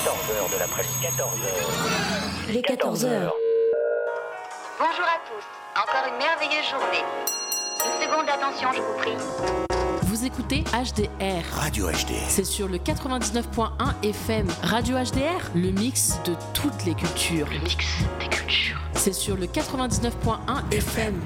14h de l'après-midi. 14h. Les 14h. Bonjour à tous. Encore une merveilleuse journée. Une seconde d'attention, je vous prie. Vous écoutez HDR. Radio HDR. C'est sur le 99.1 FM. Radio HDR, le mix de toutes les cultures. Le mix des cultures. C'est sur le 99.1 FM.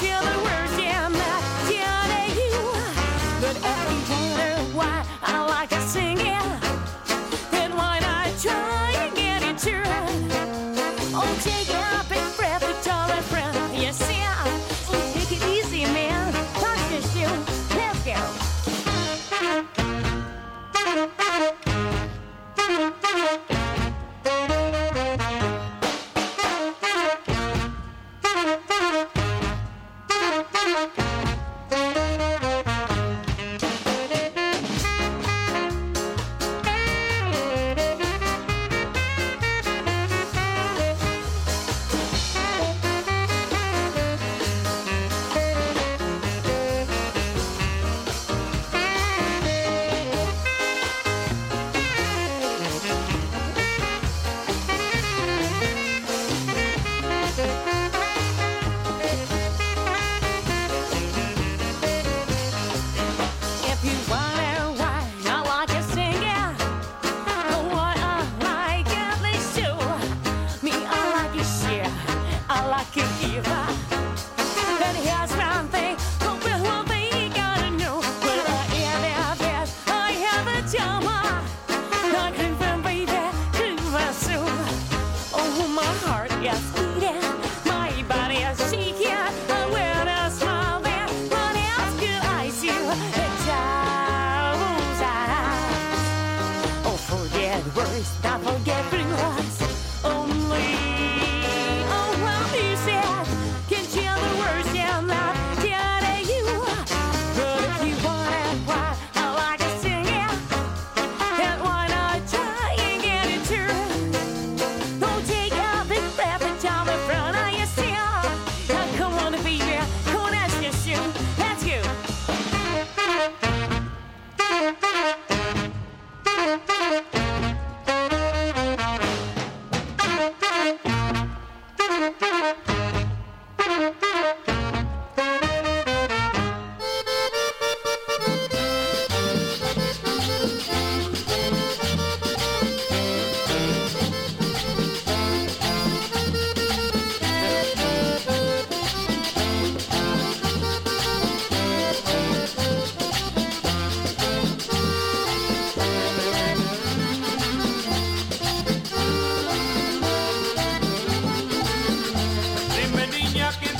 But if you wonder why I like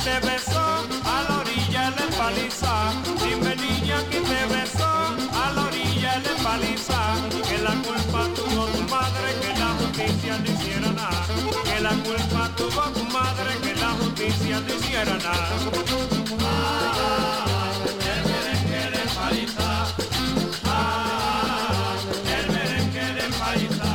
te besó a la orilla de paliza. Dime niña, ¿quién te besó a la orilla de paliza? Que la culpa tuvo tu madre, que la justicia no hiciera nada. Que la culpa tuvo tu madre, que la justicia no hiciera nada. El merengue de paliza. El merengue de paliza.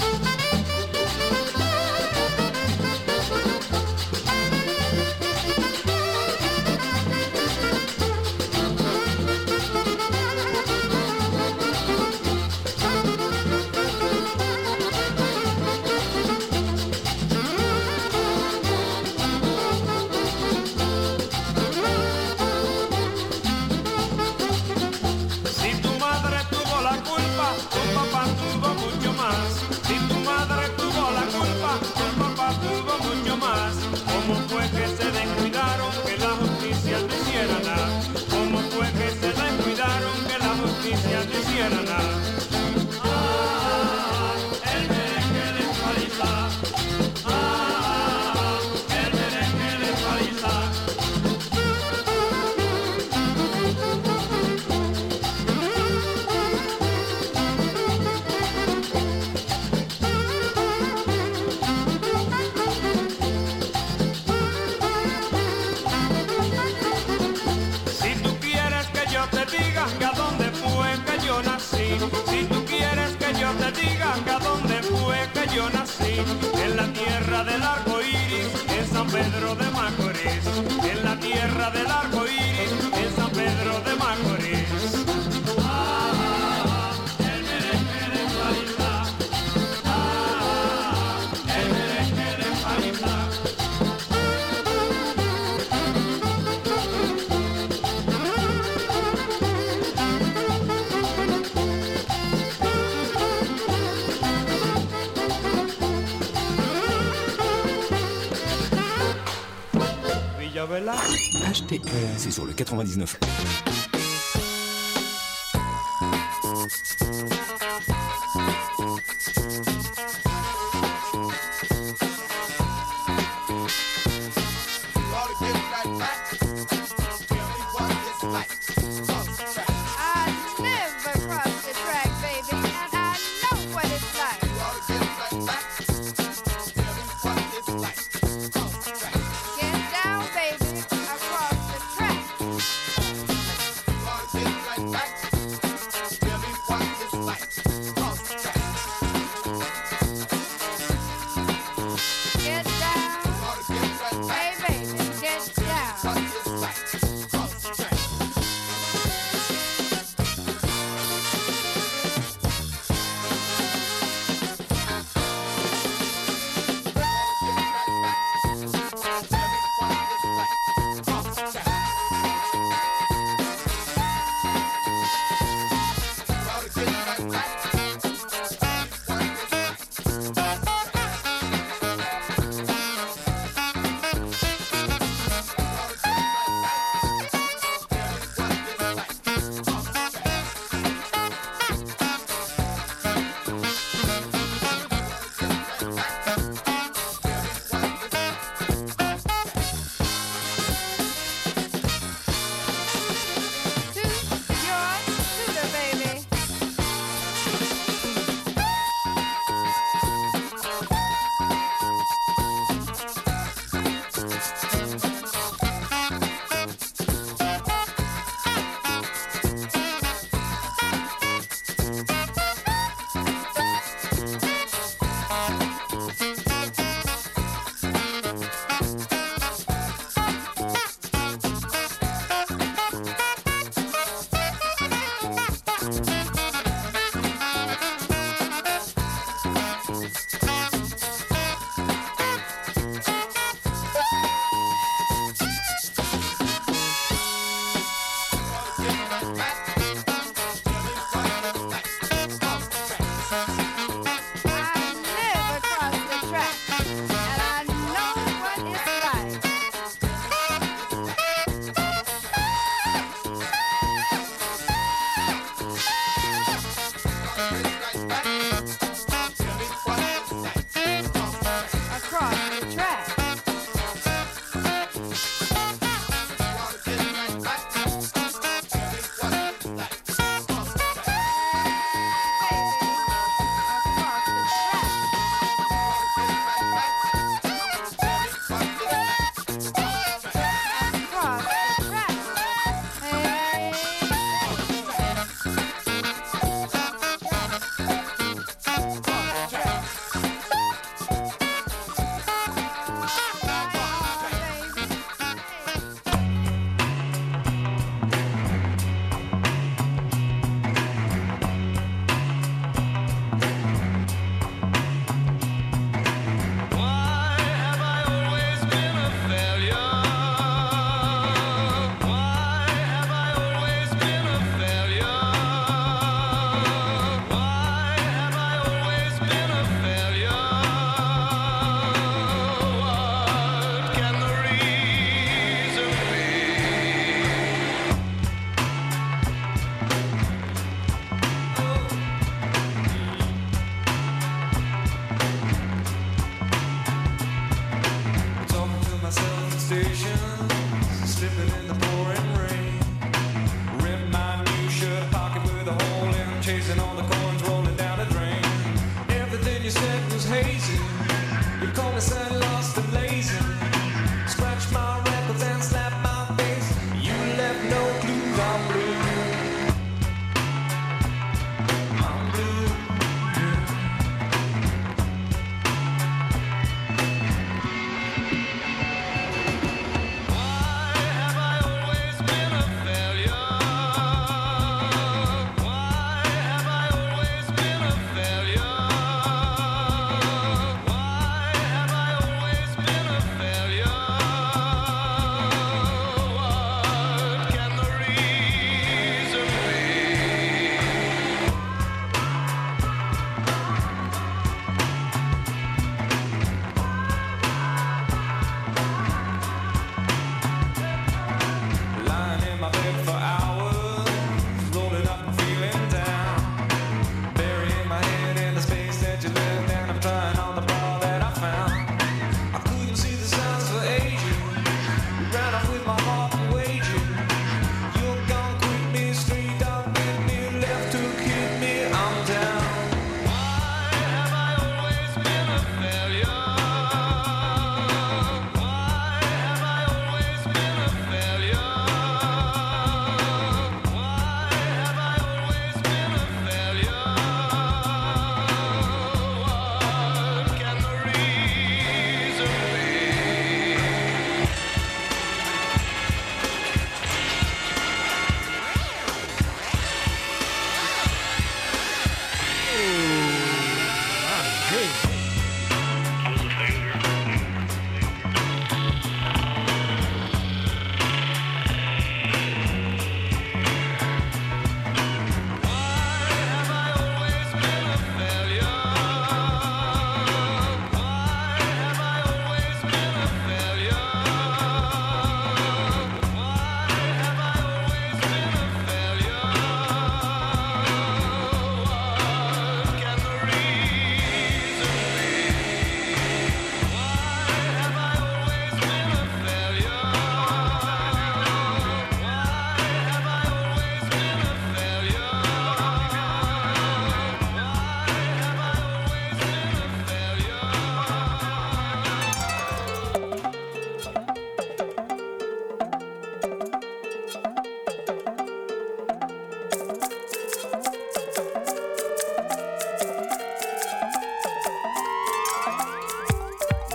¿Cómo fue que se descuidaron que la justicia no hiciera nada? ¿Cómo fue que se descuidaron que la justicia no hiciera nada? El merengue de paliza. El merengue de paliza. Que a dónde fue que yo nací. Si tú quieres que yo te diga que a dónde fue que yo nací, en la tierra del arco iris, en San Pedro de Macorís. En la tierra del arco iris, en San Pedro de Macorís. El merengue de paliza. El merengue de paliza. HTR, c'est sur le 99.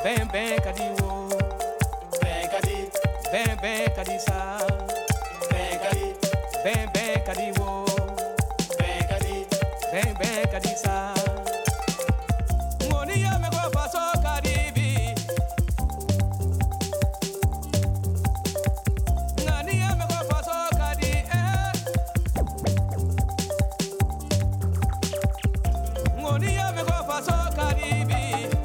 Ben ben kadi wo, ben kadi, ben ben kadi sa, ben kadi, ben ben kadi wo, ben kadi, ben ben kadi sa. Ngoni ya me go faso kadi bi, ngani ya me go faso kadi ngoni ya me go faso kadi bi.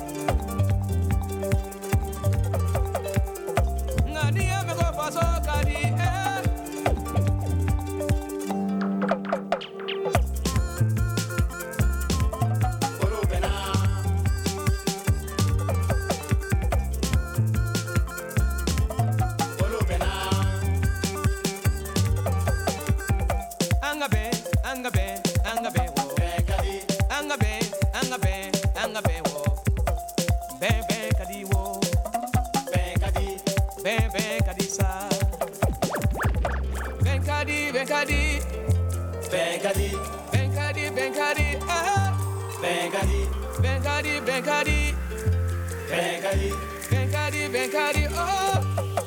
Benkadi, oh.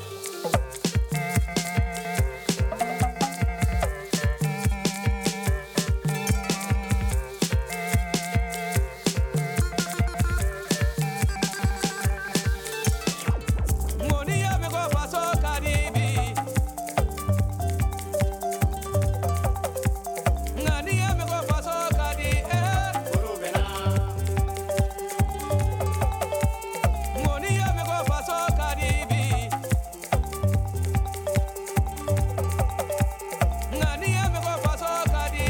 Ngoni ya me go faso kadibi, ngani ya me go faso kadi ngoni ya me go faso kadibi, ngani ya me go faso kadi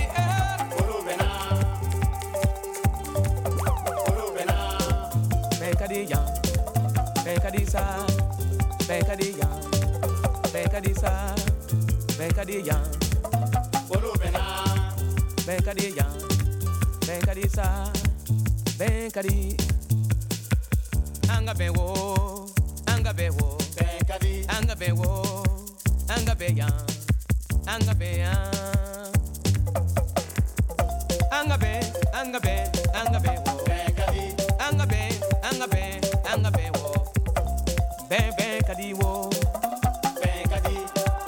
Benkadi ya, benkadi sa, benkadi ya, benkadi sa, benkadi ya, benkadi ya, benkadi sa, benkadi. Anga bewo, benkadi, anga bewo, anga beya, anga beya, anga be, anga be, anga bewo, benkadi, anga be, anga be, anga bewo, benkadi wo, benkadi.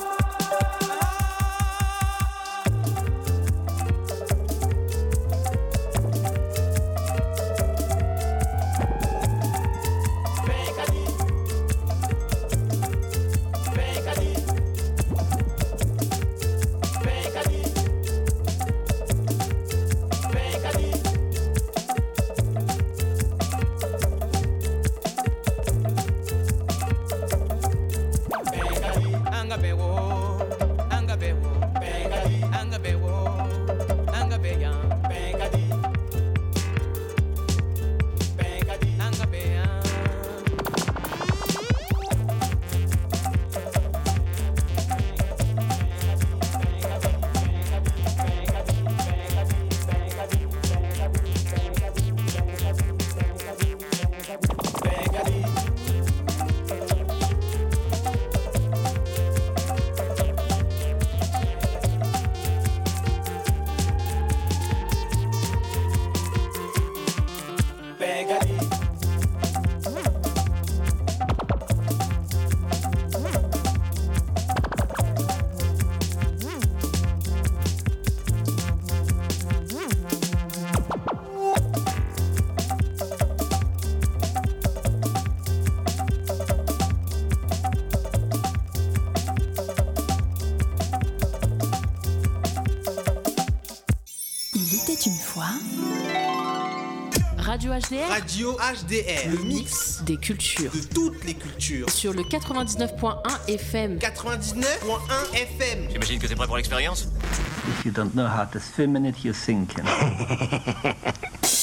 Radio HDR. Radio HDR. Le mix des cultures. De toutes les cultures. Sur le 99.1 FM. 99.1 FM. J'imagine que t'es prêt pour l'expérience? If you don't know how to swim in it, you're sinking.